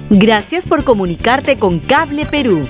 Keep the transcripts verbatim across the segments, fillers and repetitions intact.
Gracias por comunicarte con Cable Perú.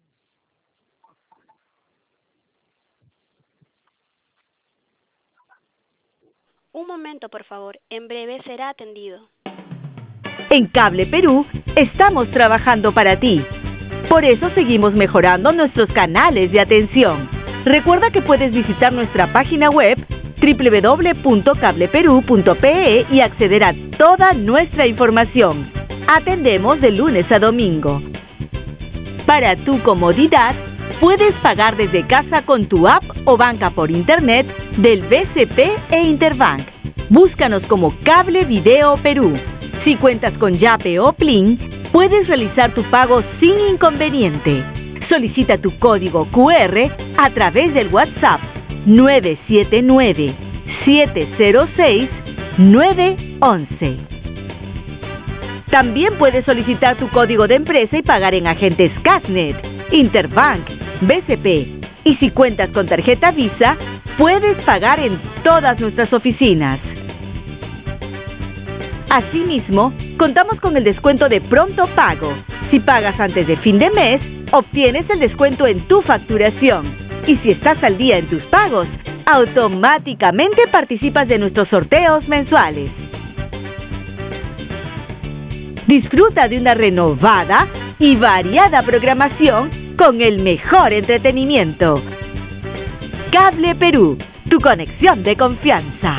Un momento, por favor. En breve será atendido. En Cable Perú estamos trabajando para ti. Por eso seguimos mejorando nuestros canales de atención. Recuerda que puedes visitar nuestra página web doble u doble u doble u punto cable perú punto pe e y acceder a toda nuestra información. Atendemos de lunes a domingo. Para tu comodidad, puedes pagar desde casa con tu app o banca por internet del B C P e Interbank. Búscanos como Cable Video Perú. Si cuentas con Yape o Plin, puedes realizar tu pago sin inconveniente. Solicita tu código cu erre a través del WhatsApp nueve siete nueve, siete cero seis, nueve once. También puedes solicitar tu código de empresa y pagar en agentes Casnet, Interbank, B C P. Y si cuentas con tarjeta Visa, puedes pagar en todas nuestras oficinas. Asimismo, contamos con el descuento de pronto pago. Si pagas antes de fin de mes, obtienes el descuento en tu facturación. Y si estás al día en tus pagos, automáticamente participas de nuestros sorteos mensuales. Disfruta de una renovada y variada programación con el mejor entretenimiento. Cable Perú, tu conexión de confianza.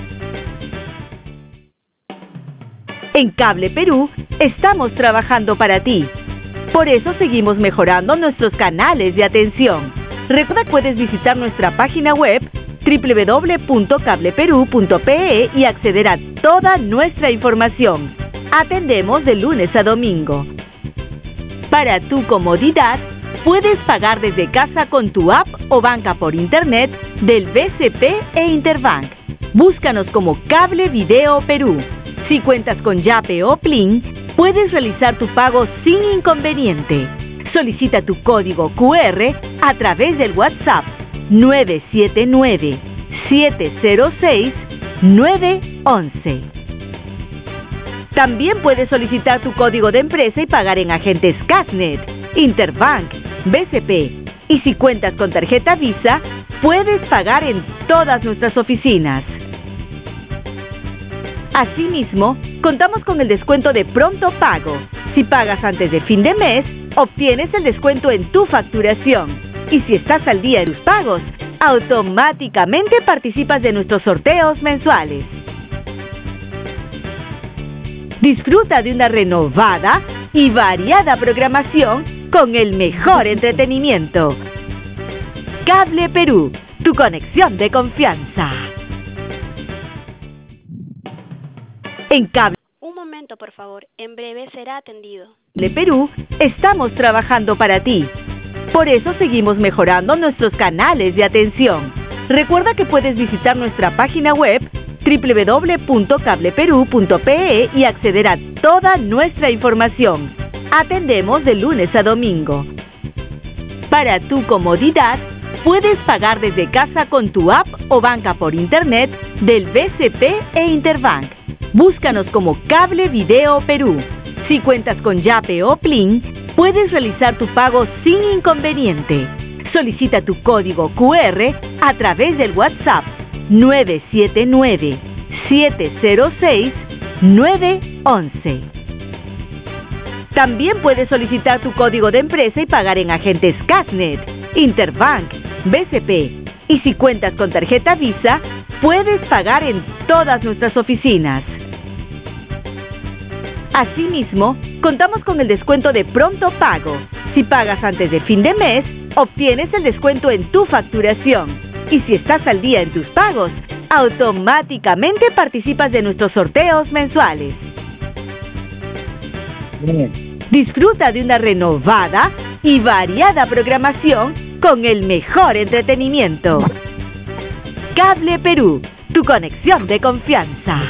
En Cable Perú estamos trabajando para ti. Por eso seguimos mejorando nuestros canales de atención. Recuerda que puedes visitar nuestra página web doble u doble u doble u punto cable perú punto pe e y acceder a toda nuestra información. Atendemos de lunes a domingo. Para tu comodidad, puedes pagar desde casa con tu app o banca por internet del B C P e Interbank. Búscanos como Cable Video Perú. Si cuentas con Yape o Plin, puedes realizar tu pago sin inconveniente. Solicita tu código cu erre a través del WhatsApp nueve siete nueve, siete cero seis, nueve once. También puedes solicitar tu código de empresa y pagar en agentes Casnet, Interbank, B C P. Y si cuentas con tarjeta Visa, puedes pagar en todas nuestras oficinas. Asimismo, contamos con el descuento de pronto pago. Si pagas antes de fin de mes, obtienes el descuento en tu facturación. Y si estás al día en tus pagos, automáticamente participas de nuestros sorteos mensuales. Disfruta de una renovada y variada programación con el mejor entretenimiento. Cable Perú, tu conexión de confianza. En Cable Un momento, por favor. En breve será atendido. Perú estamos trabajando para ti. Por eso seguimos mejorando nuestros canales de atención. Recuerda que puedes visitar nuestra página web doble u doble u doble u punto cable perú punto pe e y acceder a toda nuestra información. Atendemos de lunes a domingo. Para tu comodidad, puedes pagar desde casa con tu app o banca por internet del B C P e Interbank. Búscanos como Cable Video Perú. Si cuentas con Yape o Plin, puedes realizar tu pago sin inconveniente. Solicita tu código cu erre a través del WhatsApp nueve siete nueve, siete cero seis, nueve once. También puedes solicitar tu código de empresa y pagar en agentes Casnet, Interbank, B C P. Y si cuentas con tarjeta Visa, puedes pagar en todas nuestras oficinas. Asimismo, contamos con el descuento de pronto pago. Si pagas antes de fin de mes, obtienes el descuento en tu facturación. Y si estás al día en tus pagos, automáticamente participas de nuestros sorteos mensuales. Bien. Disfruta de una renovada y variada programación con el mejor entretenimiento. Cable Perú, tu conexión de confianza.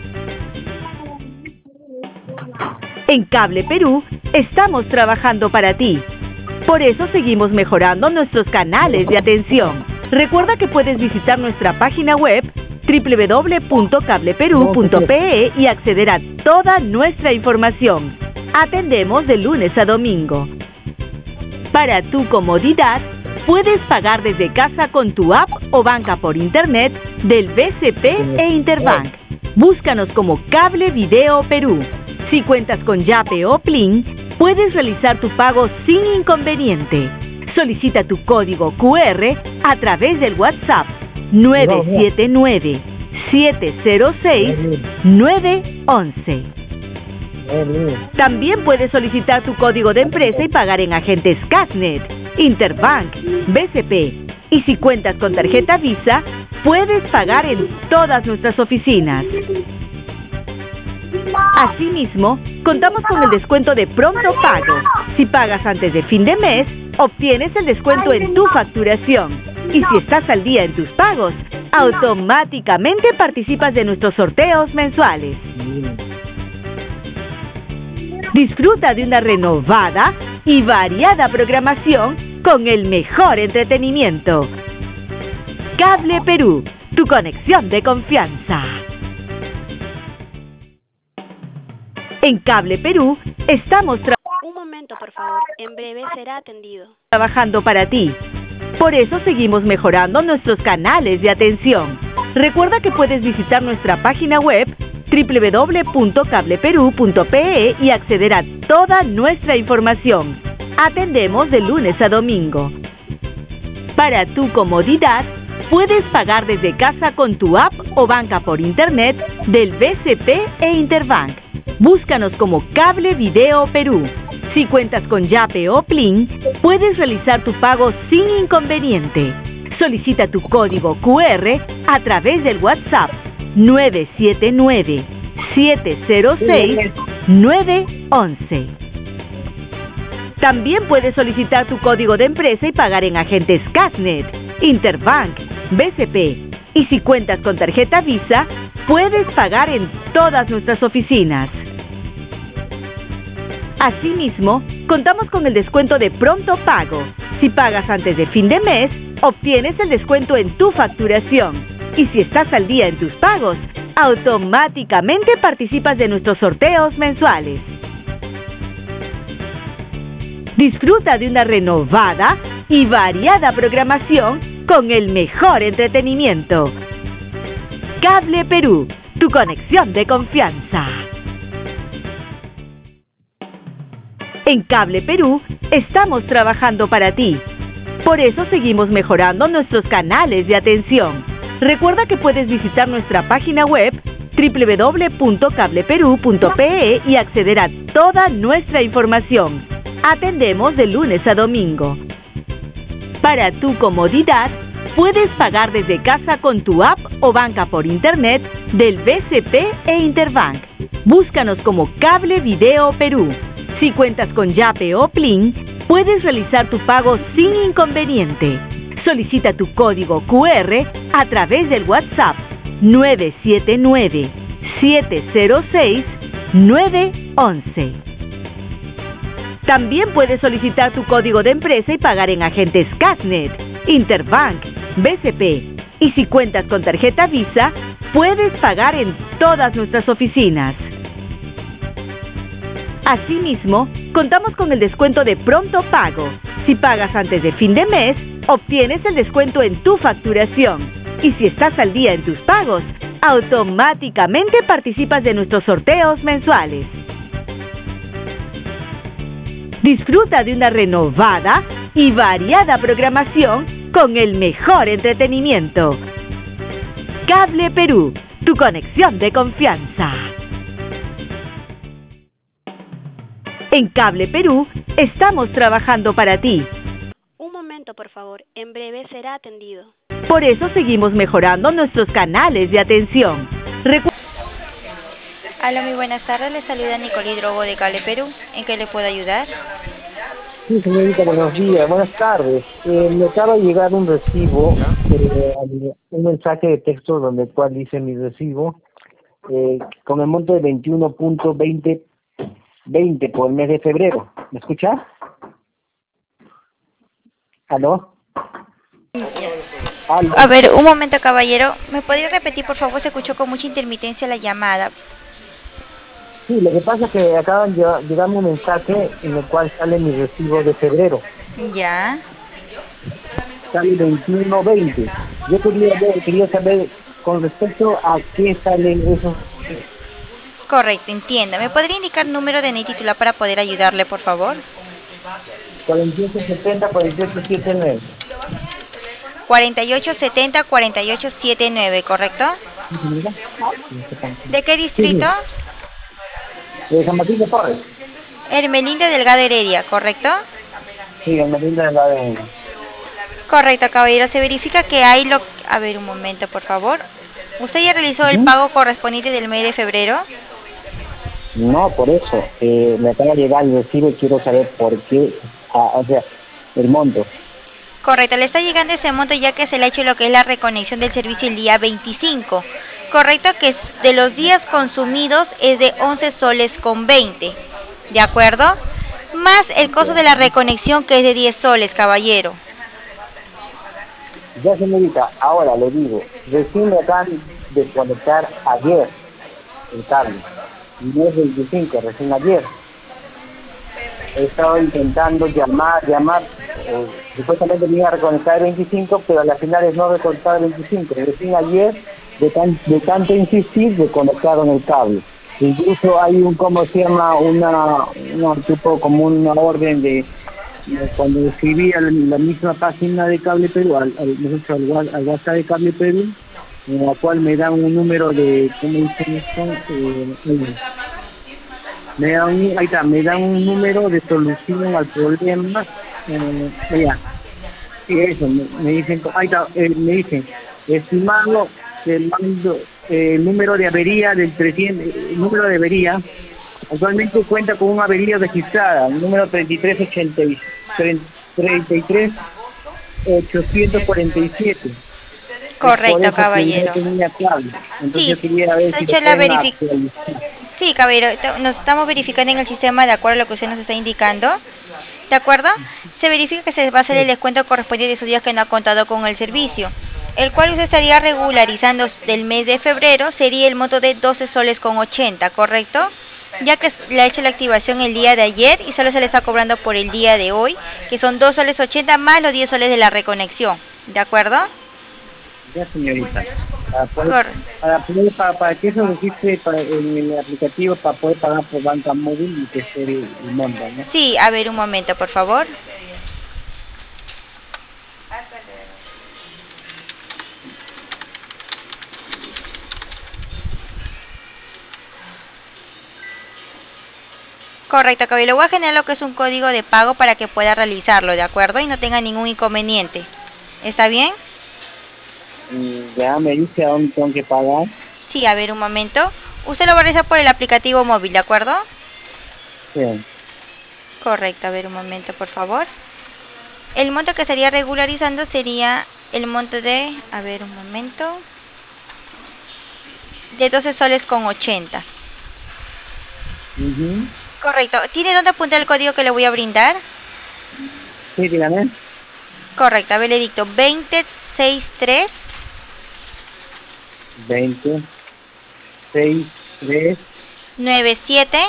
En Cable Perú estamos trabajando para ti. Por eso seguimos mejorando nuestros canales de atención. Recuerda que puedes visitar nuestra página web doble u doble u doble u punto cable perú punto pe e y acceder a toda nuestra información. Atendemos de lunes a domingo. Para tu comodidad, puedes pagar desde casa con tu app o banca por internet del B C P e Interbank. Búscanos como Cable Video Perú. Si cuentas con Yape o Plin, puedes realizar tu pago sin inconveniente. Solicita tu código Q R a través del WhatsApp nueve siete nueve, siete cero seis, nueve uno uno. También puedes solicitar tu código de empresa y pagar en agentes Casnet, Interbank, B C P. Y si cuentas con tarjeta Visa, puedes pagar en todas nuestras oficinas. Asimismo, contamos con el descuento de pronto pago. Si pagas antes de fin de mes, obtienes el descuento en tu facturación. Y si estás al día en tus pagos, automáticamente participas de nuestros sorteos mensuales. Disfruta de una renovada y variada programación con el mejor entretenimiento. Cable Perú, tu conexión de confianza. En Cable Perú estamos trabajando. Un momento, por favor. En breve será atendido. Trabajando para ti. Por eso seguimos mejorando nuestros canales de atención. Recuerda que puedes visitar nuestra página web doble u doble u doble u punto cable perú punto pe e y acceder a toda nuestra información. Atendemos de lunes a domingo. Para tu comodidad, puedes pagar desde casa con tu app o banca por internet del B C P e Interbank. Búscanos como Cable Video Perú. Si cuentas con Yape o Plin, puedes realizar tu pago sin inconveniente. Solicita tu código Q R a través del WhatsApp nueve siete nueve, siete cero seis, nueve uno uno. También puedes solicitar tu código de empresa y pagar en agentes Casnet, Interbank, B C P. Y si cuentas con tarjeta Visa, puedes pagar en todas nuestras oficinas. Asimismo, contamos con el descuento de pronto pago. Si pagas antes de fin de mes, obtienes el descuento en tu facturación. Y si estás al día en tus pagos, automáticamente participas de nuestros sorteos mensuales. Disfruta de una renovada y variada programación con el mejor entretenimiento. Cable Perú, tu conexión de confianza. En Cable Perú estamos trabajando para ti. Por eso seguimos mejorando nuestros canales de atención. Recuerda que puedes visitar nuestra página web doble u doble u doble u punto cable perú punto pe e y acceder a toda nuestra información. Atendemos de lunes a domingo. Para tu comodidad, puedes pagar desde casa con tu app o banca por internet del B C P e Interbank. Búscanos como Cable Video Perú. Si cuentas con Yape o Plin, puedes realizar tu pago sin inconveniente. Solicita tu código Q R a través del WhatsApp nueve siete nueve, siete cero seis, nueve uno uno. También puedes solicitar tu código de empresa y pagar en agentes Casnet, Interbank, B C P. Y si cuentas con tarjeta Visa, puedes pagar en todas nuestras oficinas. Asimismo, contamos con el descuento de pronto pago. Si pagas antes de fin de mes, obtienes el descuento en tu facturación. Y si estás al día en tus pagos, automáticamente participas de nuestros sorteos mensuales. Disfruta de una renovada y variada programación con el mejor entretenimiento. Cable Perú, tu conexión de confianza. En Cable Perú estamos trabajando para ti. Un momento, por favor. En breve será atendido. Por eso seguimos mejorando nuestros canales de atención. Recu- Hola, muy buenas tardes. Le saluda Nicole Drogo de Cable Perú. ¿En qué le puedo ayudar? Sí, señorita, buenos días, buenas tardes. Eh, me acaba de llegar un recibo, eh, un mensaje de texto donde el cual dice mi recibo, eh, con el monto de veintiuno punto veinte veinte por el mes de febrero. ¿Me escucha? ¿Aló? ¿Aló? A ver, un momento, caballero. ¿Me podría repetir, por favor? Se escuchó con mucha intermitencia la llamada. Sí, lo que pasa es que acaban de llegarme un mensaje en el cual sale mi recibo de febrero. Ya. Sale veintiuno veinte. Yo quería ver, quería saber con respecto a qué salen esos Correcto, entiendo. ¿Me podría indicar número de N I titular para poder ayudarle, por favor? cuarenta y ocho setenta, cuarenta y ocho setenta y nueve. cuarenta y ocho setenta, cuarenta y ocho setenta y nueve, ¿correcto? ¿De qué distrito? De San Martín de Torres. Hermelinda Delgado Heredia, ¿correcto? Sí, en Medina de la de... Correcto, caballero. Se verifica que hay lo... A ver, un momento, por favor. ¿Usted ya realizó el ¿Mm? pago correspondiente del mes de febrero? No, por eso. Eh, me acaba de llegar el recibo y quiero saber por qué, ah, o sea, el monto. Correcto, le está llegando ese monto ya que se le ha hecho lo que es la reconexión del servicio el día veinticinco. Correcto, que es de los días consumidos es de once soles con veinte. ¿De acuerdo? Más el costo de la reconexión que es de diez soles, caballero. Ya, señorita, ahora le digo, recién me acaban de conectar ayer el cable. No es veinticinco, recién ayer. He estado intentando llamar, llamar, eh, supuestamente me iba a reconectar el veinticinco, pero a las finales no reconectaba el veinticinco. Recién ayer, de, tan, de tanto insistir, desconectaron el cable. Incluso hay un, ¿cómo se llama? Una, una tipo como una orden de, de cuando escribí a la, la misma página de Cable Perú, al, al, nosotros al, wa- al WhatsApp de Cable Perú, en la cual me dan un número de, ¿cómo dicen esto? Eh, eh, me dan un, ahí está, me dan un número de solución al problema, eh, ya, sí, eso, me, me dicen, ahí está, eh, me dicen, estimado, te mando eh, el número de avería del trescientos, el número de avería, actualmente cuenta con una avería registrada, el número treinta y tres ochenta y treinta y tres ochocientos cuarenta y siete. Es por Correcto, eso que no caballero. tenía cable, entonces Sí, yo quería ver se ha si lo hecho la pueden verificación. actualizar. Sí, caballero, te- nos estamos verificando en el sistema de acuerdo a lo que usted nos está indicando. ¿De acuerdo? Se verifica que se va a hacer el descuento correspondiente de esos días que no ha contado con el servicio, el cual usted estaría regularizando del mes de febrero, sería el monto de doce soles con ochenta, ¿correcto? Ya que le ha hecho la activación el día de ayer y solo se le está cobrando por el día de hoy, que son dos soles ochenta más los diez soles de la reconexión, ¿de acuerdo? Ya, señorita. Para poder, Cor para, poder, para, para que eso registre para, en el aplicativo para poder pagar por banca móvil y que esté el, el monto, ¿no? Sí, a ver un momento, por favor. Correcto, caballero. Voy a generar lo que es un código de pago para que pueda realizarlo, ¿de acuerdo? Y no tenga ningún inconveniente. ¿Está bien? Y ya me dice a dónde tengo que pagar. Sí, a ver un momento. Usted lo va a realizar por el aplicativo móvil, ¿de acuerdo? Sí. Correcto, a ver un momento, por favor. El monto que estaría regularizando sería el monto de, a ver un momento, de doce soles con ochenta. Uh-huh. Correcto. ¿Tiene dónde apuntar el código que le voy a brindar? Sí, dígame. Correcto, a ver, le dicto veinte sesenta y tres veinte, seis, tres, noventa y siete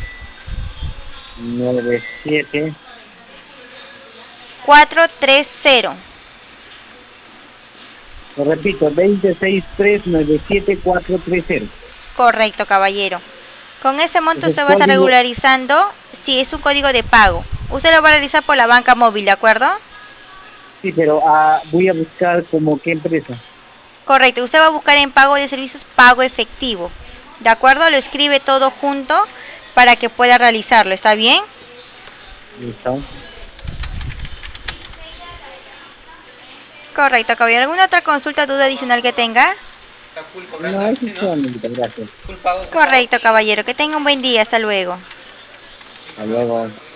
nueve, siete. cuatrocientos treinta. Lo repito, veinte, seis, tres, nueve, siete, cuatro, tres, cero. Correcto, caballero. Con ese monto Ese usted va a estar código- regularizando, si es un código de pago. Usted lo va a realizar por la banca móvil, ¿de acuerdo? Sí, pero ah, voy a buscar como qué empresa. Correcto, usted va a buscar en pago de servicios pago efectivo. ¿De acuerdo? Lo escribe todo junto para que pueda realizarlo, ¿está bien? Listo. Correcto, caballero. ¿Alguna otra consulta, duda adicional que tenga? No, eso es todo, amiguita, gracias. Correcto, caballero. Que tenga un buen día. Hasta luego. Hasta luego.